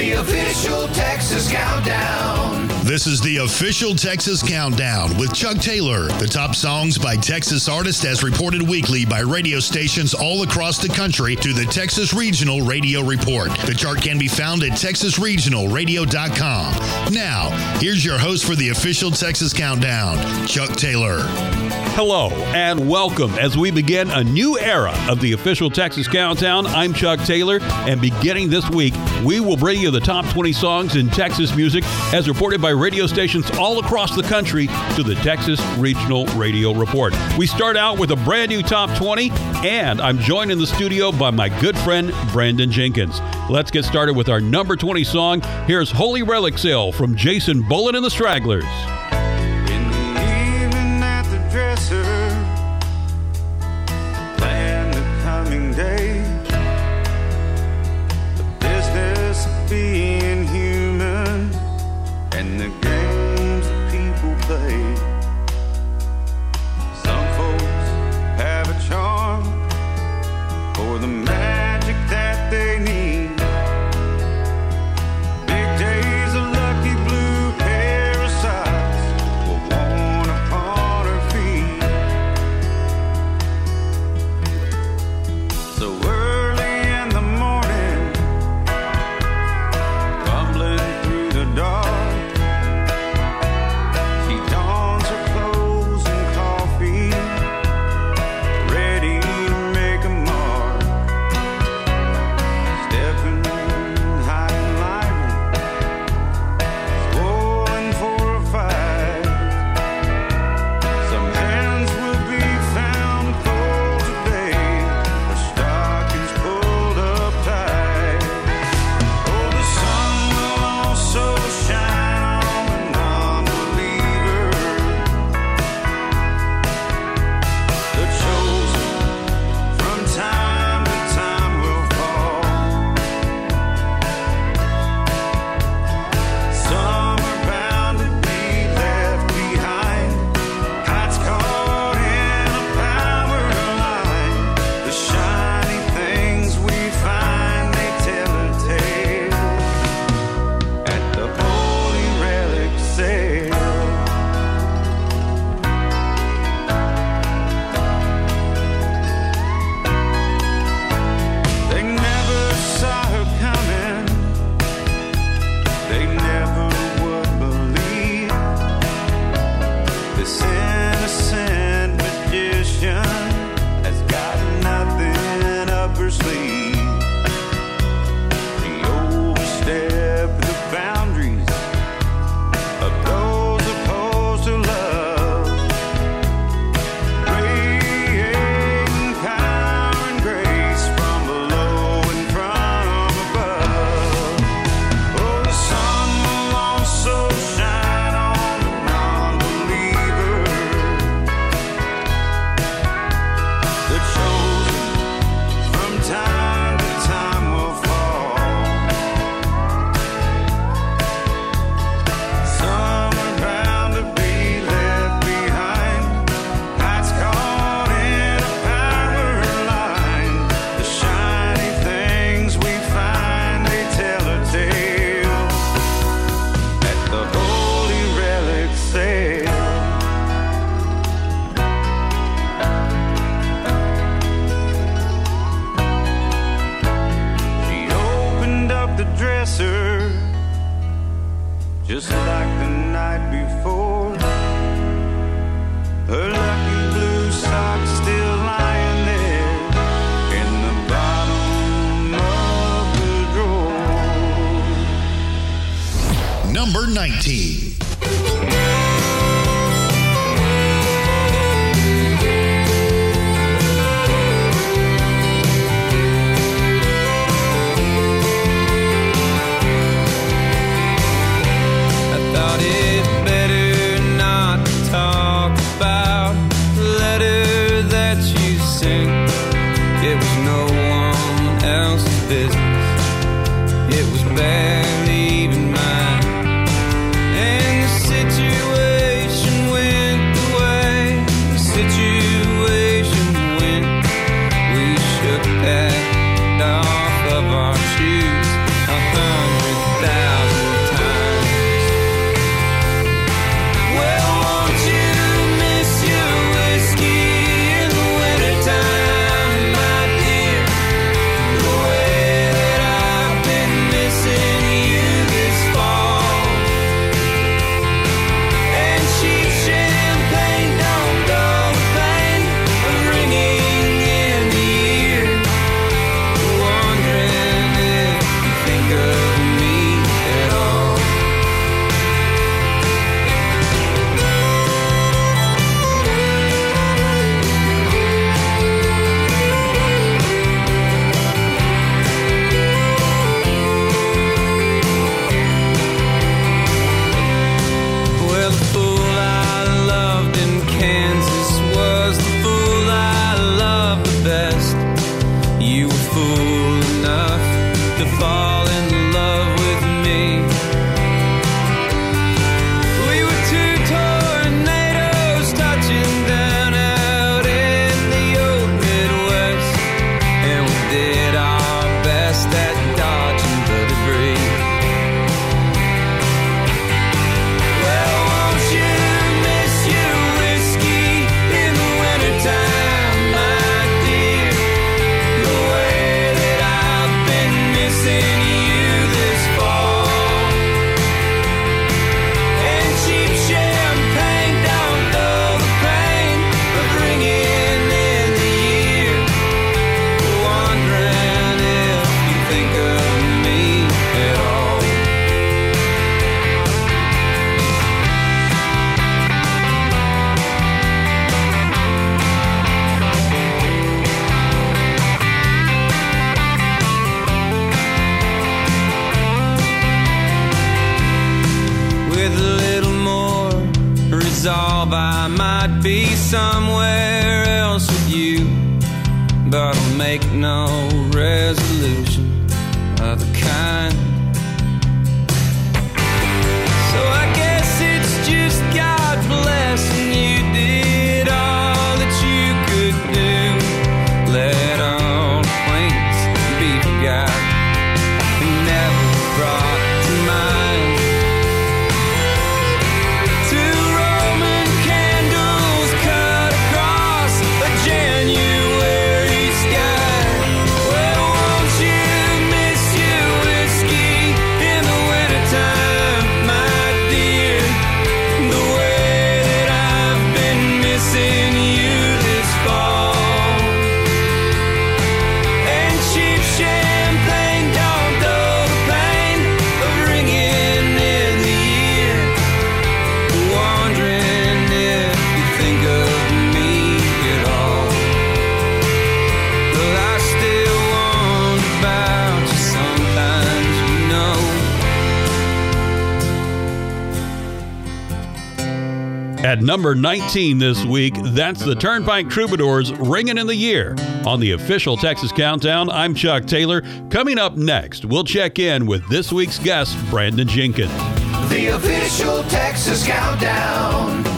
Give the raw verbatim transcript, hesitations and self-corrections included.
the official Texas Countdown. This is the official Texas Countdown with Chuck Taylor. The top songs by Texas artists as reported weekly by radio stations all across the country through the Texas Regional Radio Report. The chart can be found at texas regional radio dot com. Now, here's your host for the official Texas Countdown, Chuck Taylor. Hello and welcome as we begin a new era of the official Texas Countdown. I'm Chuck Taylor, and beginning this week, we will bring you the top twenty songs in Texas music as reported by radio stations all across the country to the Texas Regional Radio Report. We start out with a brand new top twenty, and I'm joined in the studio by my good friend Brandon Jenkins. Let's get started with our number twenty song. Here's Holy Relic Sale from Jason Bullen and the Stragglers. Plan the coming day, the business of being human, and the games that people play. Some folks have a charm for the magic that they need. Big days of lucky blue parasites were worn upon her feet. So early in the morning, fumbling through the dark, she dons her clothes and coffee, ready to make a mark. Stepping high and lively, swollen for a fight. Some hands will be found cold today, her stockings pulled up tight. Oh, the sun will also shine on the non-believer, the chosen from time to time will fall. Some are bound to be left behind, hearts caught in a power line. The shiny things we find, they tell a tale at the holy relic sale. They never saw her coming, they never would believe this innocent magician has got nothing up her sleeve. She overstepped the boundaries of those opposed to love, radiating power and grace from below and from above. Oh, the sun will also shine on the non-believer, the chosen from time to time will fall. Some are bound to be left behind, hearts caught in a power line. The shiny things we find, they tell a tale at the holy relic sale. She opened up the dresser just like the night before. Her lucky blue socks still lying there in the bottom of the drawer. Number nineteen. I thought it better not to talk about the letter that you sent. It was no one else's business, it was barely even mine. And the situation went the way the situation went. We shook that off of our shoes a hundred resolve, I might be somewhere else with you, but I'll make no resolution of the kind. So I guess it's just God blessing you did all that you could do. Let all acquaintance be forgot and never brought to mind. Two Roman candles cut across a January sky. Well, won't you miss your whiskey in the wintertime, my dear? The way that I've been missing you this fall. And cheap champagne don't dull the pain of ringing in the year. Wondering if you think of me at all. But I still wonder about you sometimes, you know. At number nineteen this week, that's the Turnpike Troubadours, Ringing in the Year. On the official Texas Countdown, I'm Chuck Taylor. Coming up next, we'll check in with this week's guest, Brandon Jenkins. The official Texas Countdown.